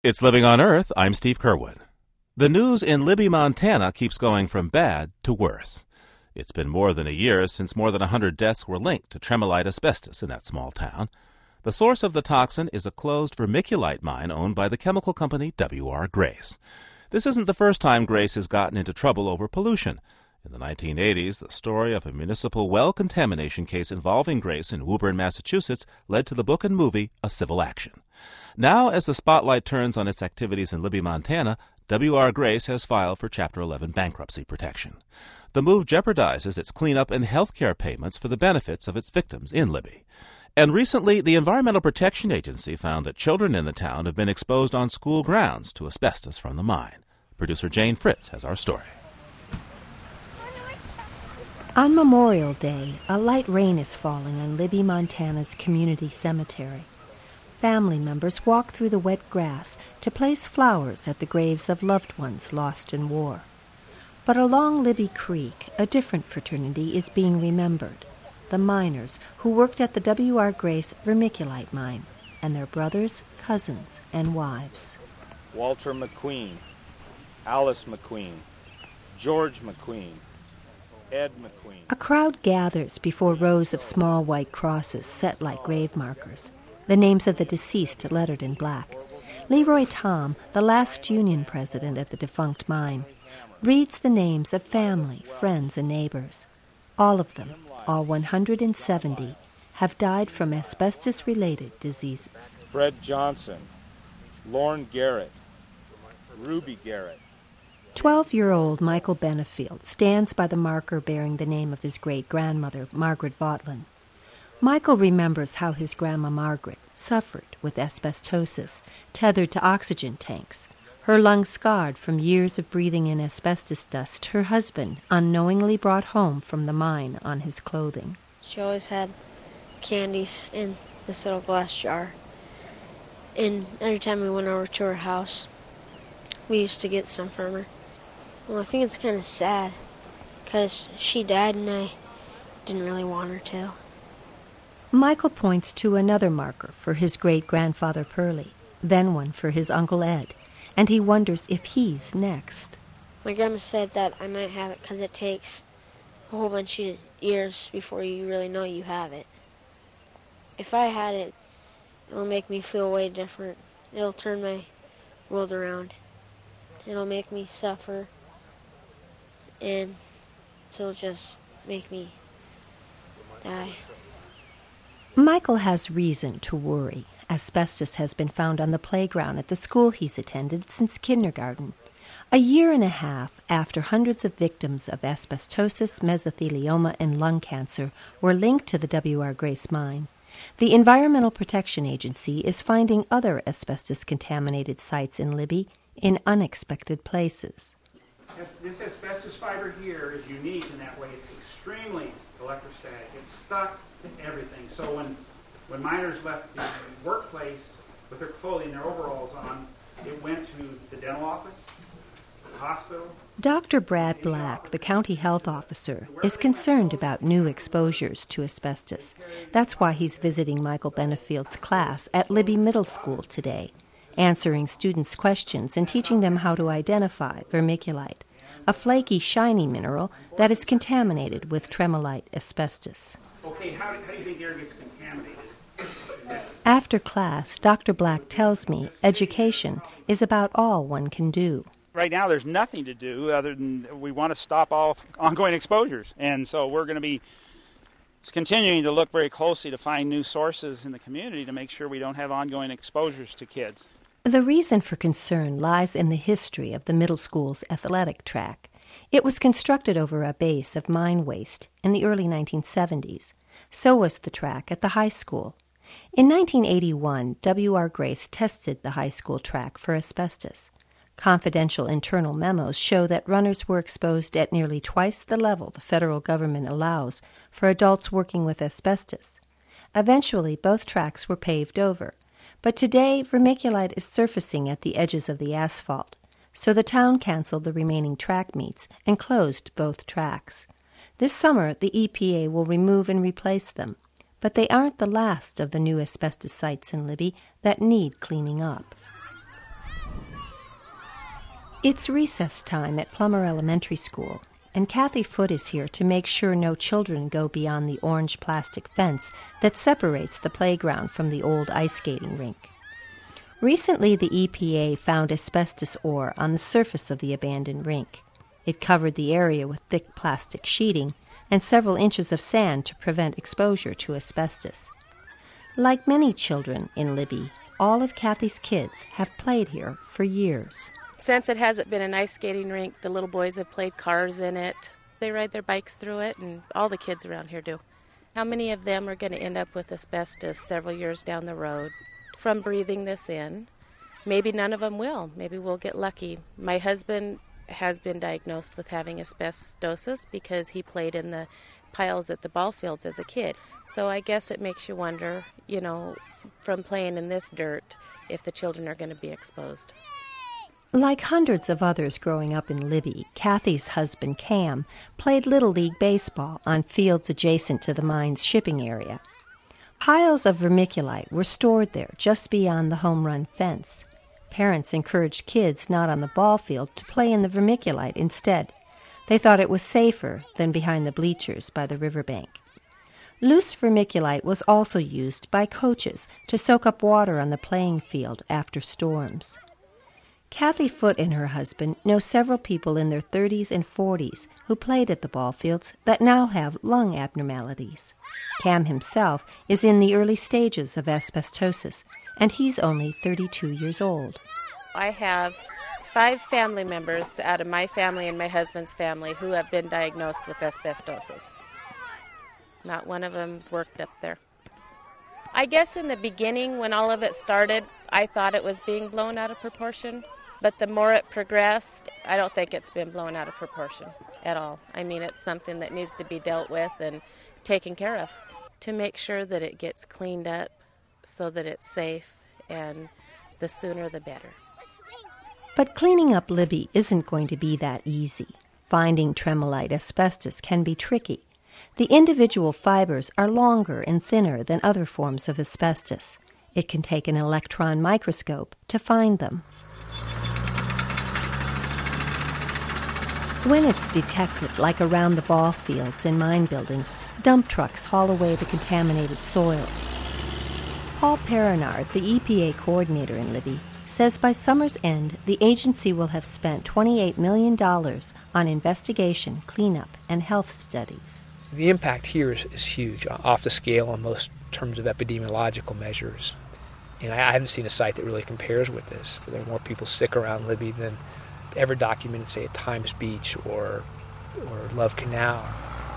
It's Living on Earth. I'm Steve Curwood. The news in Libby, Montana keeps going from bad to worse. It's been more than a year since more than 100 deaths were linked to tremolite asbestos in that small town. The source of the toxin is a closed vermiculite mine owned by the chemical company W.R. Grace. This isn't the first time Grace has gotten into trouble over pollution. In the 1980s, the story of a municipal well contamination case involving Grace in Woburn, Massachusetts, led to the book and movie A Civil Action. Now, as the spotlight turns on its activities in Libby, Montana, W.R. Grace has filed for Chapter 11 bankruptcy protection. The move jeopardizes its cleanup and health care payments for the benefits of its victims in Libby. And recently, the Environmental Protection Agency found that children in the town have been exposed on school grounds to asbestos from the mine. Producer Jane Fritz has our story. On Memorial Day, a light rain is falling on Libby, Montana's community cemetery. Family members walk through the wet grass to place flowers at the graves of loved ones lost in war. But along Libby Creek, a different fraternity is being remembered. The miners who worked at the W.R. Grace vermiculite mine, and their brothers, cousins, and wives. Walter McQueen, Alice McQueen, George McQueen, Ed McQueen. A crowd gathers before rows of small white crosses set like grave markers, the names of the deceased lettered in black. Leroy Tom, the last union president at the defunct mine, reads the names of family, friends, and neighbors. All of them, all 170, have died from asbestos-related diseases. Fred Johnson, Lorne Garrett, Ruby Garrett. 12-year-old Michael Benefield stands by the marker bearing the name of his great-grandmother, Margaret Vaughtlin. Michael remembers how his grandma Margaret suffered with asbestosis, tethered to oxygen tanks, her lungs scarred from years of breathing in asbestos dust her husband unknowingly brought home from the mine on his clothing. She always had candies in this little glass jar. And every time we went over to her house, we used to get some from her. Well, I think it's kind of sad, because she died and I didn't really want her to. Michael points to another marker for his great-grandfather Pearlie, then one for his Uncle Ed, and he wonders if he's next. My grandma said that I might have it because it takes a whole bunch of years before you really know you have it. If I had it, it'll make me feel way different. It'll turn my world around. It'll make me suffer, and it'll just make me die. Michael has reason to worry. Asbestos has been found on the playground at the school he's attended since kindergarten. A year and a half after hundreds of victims of asbestosis, mesothelioma, and lung cancer were linked to the W.R. Grace mine, the Environmental Protection Agency is finding other asbestos-contaminated sites in Libby in unexpected places. This asbestos fiber here is unique in that way. It's extremely electrostatic. It's stuck to everything. So when miners left the workplace with their clothing, their overalls on, it went to the dental office, the hospital. Dr. Brad Black, the county health officer, is concerned about new exposures to asbestos. That's why he's visiting Michael Benefield's class at Libby Middle School today, answering students' questions and teaching them how to identify vermiculite, a flaky, shiny mineral that is contaminated with tremolite asbestos. Okay, how do you think air gets contaminated? After class, Dr. Black tells me education is about all one can do. Right now there's nothing to do other than we want to stop all ongoing exposures. And so we're going to be continuing to look very closely to find new sources in the community to make sure we don't have ongoing exposures to kids. The reason for concern lies in the history of the middle school's athletic track. It was constructed over a base of mine waste in the early 1970s. So was the track at the high school. In 1981, W.R. Grace tested the high school track for asbestos. Confidential internal memos show that runners were exposed at nearly twice the level the federal government allows for adults working with asbestos. Eventually, both tracks were paved over. But today, vermiculite is surfacing at the edges of the asphalt, so the town canceled the remaining track meets and closed both tracks. This summer, the EPA will remove and replace them, but they aren't the last of the new asbestos sites in Libby that need cleaning up. It's recess time at Plummer Elementary School, and Kathy Foote is here to make sure no children go beyond the orange plastic fence that separates the playground from the old ice skating rink. Recently, the EPA found asbestos ore on the surface of the abandoned rink. It covered the area with thick plastic sheeting and several inches of sand to prevent exposure to asbestos. Like many children in Libby, all of Kathy's kids have played here for years. Since it hasn't been an ice skating rink, the little boys have played cars in it. They ride their bikes through it, and all the kids around here do. How many of them are going to end up with asbestos several years down the road from breathing this in? Maybe none of them will. Maybe we'll get lucky. My husband has been diagnosed with having asbestosis because he played in the piles at the ball fields as a kid. So I guess it makes you wonder, from playing in this dirt, if the children are going to be exposed. Like hundreds of others growing up in Libby, Kathy's husband, Cam, played Little League baseball on fields adjacent to the mine's shipping area. Piles of vermiculite were stored there just beyond the home run fence. Parents encouraged kids not on the ball field to play in the vermiculite instead. They thought it was safer than behind the bleachers by the riverbank. Loose vermiculite was also used by coaches to soak up water on the playing field after storms. Kathy Foote and her husband know several people in their 30s and 40s who played at the ball fields that now have lung abnormalities. Cam himself is in the early stages of asbestosis, and he's only 32 years old. I have 5 family members out of my family and my husband's family who have been diagnosed with asbestosis. Not one of them's worked up there. I guess in the beginning, when all of it started, I thought it was being blown out of proportion. But the more it progressed, I don't think it's been blown out of proportion at all. I mean, it's something that needs to be dealt with and taken care of to make sure that it gets cleaned up so that it's safe, and the sooner the better. But cleaning up Libby isn't going to be that easy. Finding tremolite asbestos can be tricky. The individual fibers are longer and thinner than other forms of asbestos. It can take an electron microscope to find them. When it's detected, like around the ball fields and mine buildings, dump trucks haul away the contaminated soils. Paul Perenard, the EPA coordinator in Libby, says by summer's end, the agency will have spent $28 million on investigation, cleanup, and health studies. The impact here is huge, off the scale on most terms of epidemiological measures. And I haven't seen a site that really compares with this. There are more people sick around Libby than ever documented, say, at Times Beach or Love Canal.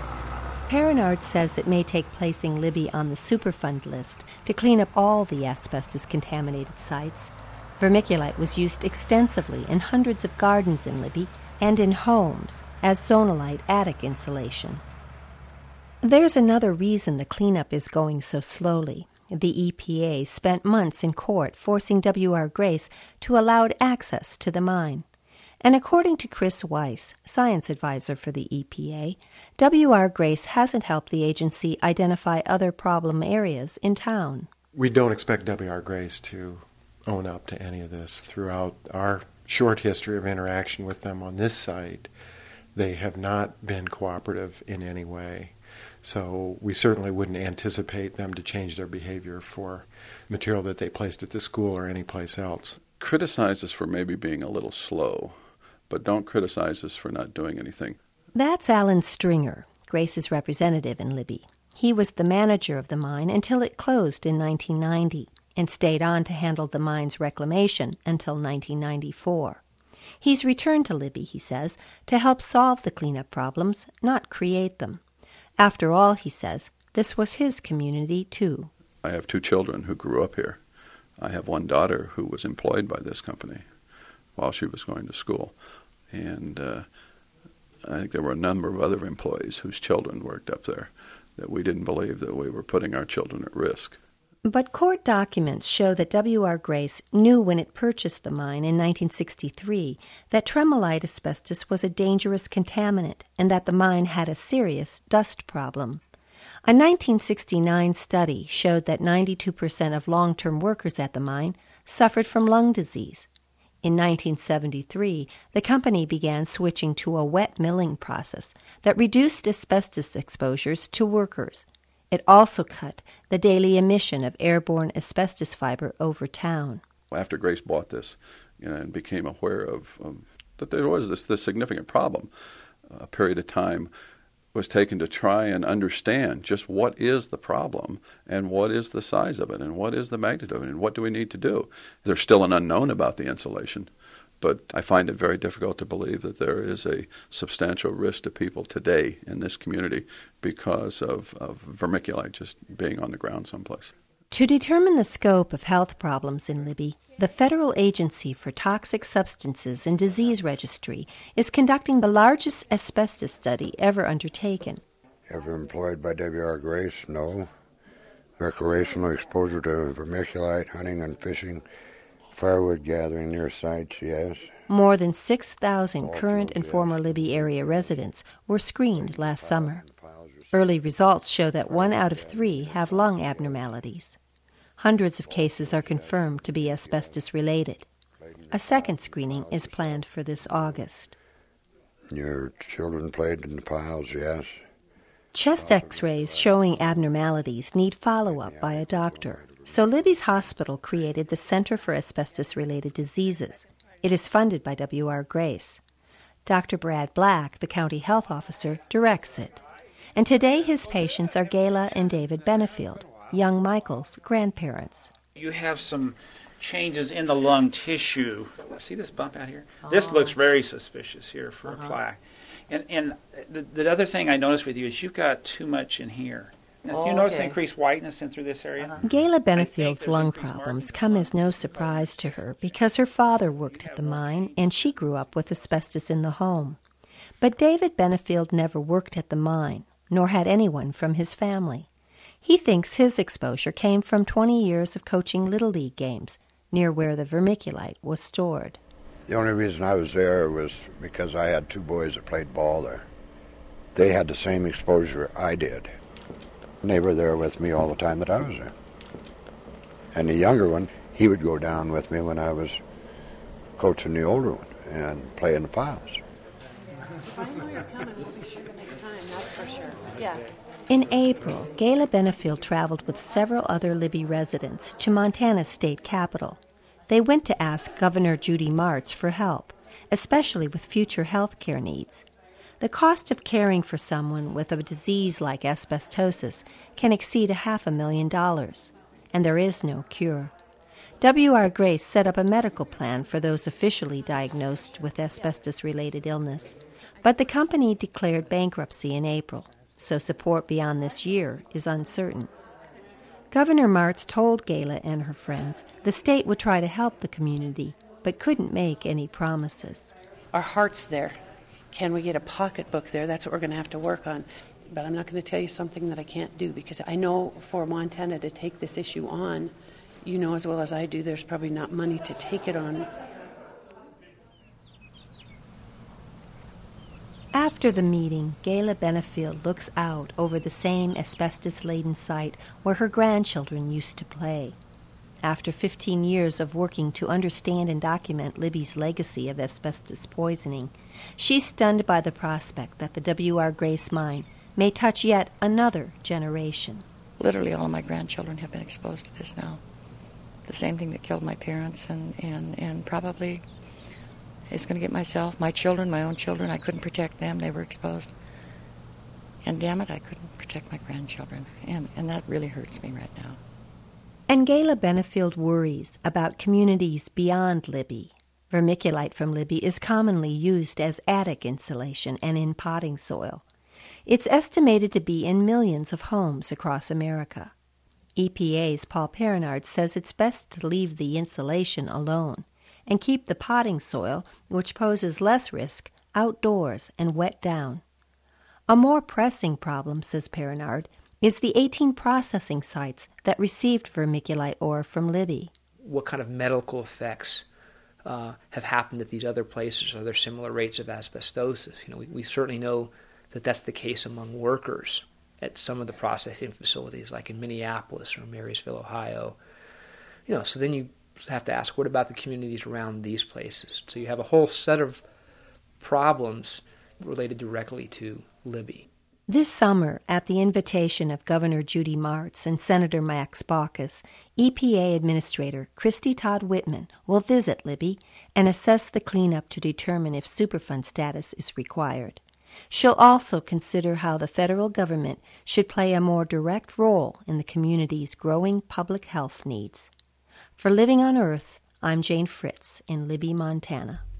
Perenard says it may take placing Libby on the Superfund list to clean up all the asbestos-contaminated sites. Vermiculite was used extensively in hundreds of gardens in Libby and in homes as zonalite attic insulation. There's another reason the cleanup is going so slowly. The EPA spent months in court forcing W.R. Grace to allow access to the mine. And according to Chris Weiss, science advisor for the EPA, W.R. Grace hasn't helped the agency identify other problem areas in town. We don't expect W.R. Grace to own up to any of this. Throughout our short history of interaction with them on this site, they have not been cooperative in any way. So we certainly wouldn't anticipate them to change their behavior for material that they placed at the school or any place else. Criticize us for maybe being a little slow, but don't criticize us for not doing anything. That's Alan Stringer, Grace's representative in Libby. He was the manager of the mine until it closed in 1990 and stayed on to handle the mine's reclamation until 1994. He's returned to Libby, he says, to help solve the cleanup problems, not create them. After all, he says, this was his community, too. I have 2 children who grew up here. I have one daughter who was employed by this company while she was going to school. And I think there were a number of other employees whose children worked up there that we didn't believe that we were putting our children at risk. But court documents show that W.R. Grace knew when it purchased the mine in 1963 that tremolite asbestos was a dangerous contaminant and that the mine had a serious dust problem. A 1969 study showed that 92% of long-term workers at the mine suffered from lung disease. In 1973, the company began switching to a wet milling process that reduced asbestos exposures to workers. It also cut the daily emission of airborne asbestos fiber over town. After Grace bought this, and became aware of that there was this significant problem, a period of time was taken to try and understand just what is the problem and what is the size of it and what is the magnitude of it and what do we need to do. There's still an unknown about the insulation, but I find it very difficult to believe that there is a substantial risk to people today in this community because of vermiculite just being on the ground someplace. To determine the scope of health problems in Libby, the Federal Agency for Toxic Substances and Disease Registry is conducting the largest asbestos study ever undertaken. Ever employed by W.R. Grace? No. Recreational exposure to vermiculite, hunting and fishing, firewood gathering near sites? Yes. More than 6,000 current and former Libby area residents were screened last summer. Early results show that 1 out of 3 have lung abnormalities. Hundreds of cases are confirmed to be asbestos-related. A second screening is planned for this August. Your children played in the piles? Yes. Chest x-rays showing abnormalities need follow-up by a doctor. So Libby's hospital created the Center for Asbestos-Related Diseases. It is funded by W.R. Grace. Dr. Brad Black, the county health officer, directs it. And today his patients are Gayla and David Benefield, young Michael's grandparents. You have some changes in the lung tissue. See this bump out here? This looks very suspicious here for a plaque. And the other thing I noticed with you is you've got too much in here. Now, you notice increased whiteness in through this area? Gayla Benefield's lung problems come as no surprise to her because her father worked at the mine and she grew up with asbestos in the home. But David Benefield never worked at the mine, nor had anyone from his family. He thinks his exposure came from 20 years of coaching Little League games near where the vermiculite was stored. The only reason I was there was because I had 2 boys that played ball there. They had the same exposure I did. And they were there with me all the time that I was there. And the younger one, he would go down with me when I was coaching the older one and play in the piles. I know you're coming. We'll be sure to make time, that's for sure. Yeah. In April, Gayla Benefield traveled with several other Libby residents to Montana's state capital. They went to ask Governor Judy Martz for help, especially with future health care needs. The cost of caring for someone with a disease like asbestosis can exceed $500,000, and there is no cure. W.R. Grace set up a medical plan for those officially diagnosed with asbestos-related illness, but the company declared bankruptcy in April, so support beyond this year is uncertain. Governor Martz told Gayla and her friends the state would try to help the community, but couldn't make any promises. Our heart's there. Can we get a pocketbook there? That's what we're going to have to work on. But I'm not going to tell you something that I can't do, because I know for Montana to take this issue on, you know as well as I do, there's probably not money to take it on. After the meeting, Gayla Benefield looks out over the same asbestos-laden site where her grandchildren used to play. After 15 years of working to understand and document Libby's legacy of asbestos poisoning, she's stunned by the prospect that the W.R. Grace mine may touch yet another generation. Literally all of my grandchildren have been exposed to this now. The same thing that killed my parents and probably is going to get myself, my children, my own children. I couldn't protect them. They were exposed. And damn it, I couldn't protect my grandchildren. And that really hurts me right now. And Gayla Benefield worries about communities beyond Libby. Vermiculite from Libby is commonly used as attic insulation and in potting soil. It's estimated to be in millions of homes across America. EPA's Paul Perinard says it's best to leave the insulation alone and keep the potting soil, which poses less risk, outdoors and wet down. A more pressing problem, says Perinard, is the 18 processing sites that received vermiculite ore from Libby. What kind of medical effects have happened at these other places? Are there similar rates of asbestosis? We certainly know that that's the case among workers at some of the processing facilities, like in Minneapolis or Marysville, Ohio. So then you have to ask, what about the communities around these places? So you have a whole set of problems related directly to Libby. This summer, at the invitation of Governor Judy Martz and Senator Max Baucus, EPA Administrator Christy Todd Whitman will visit Libby and assess the cleanup to determine if Superfund status is required. She'll also consider how the federal government should play a more direct role in the community's growing public health needs. For Living on Earth, I'm Jane Fritz in Libby, Montana.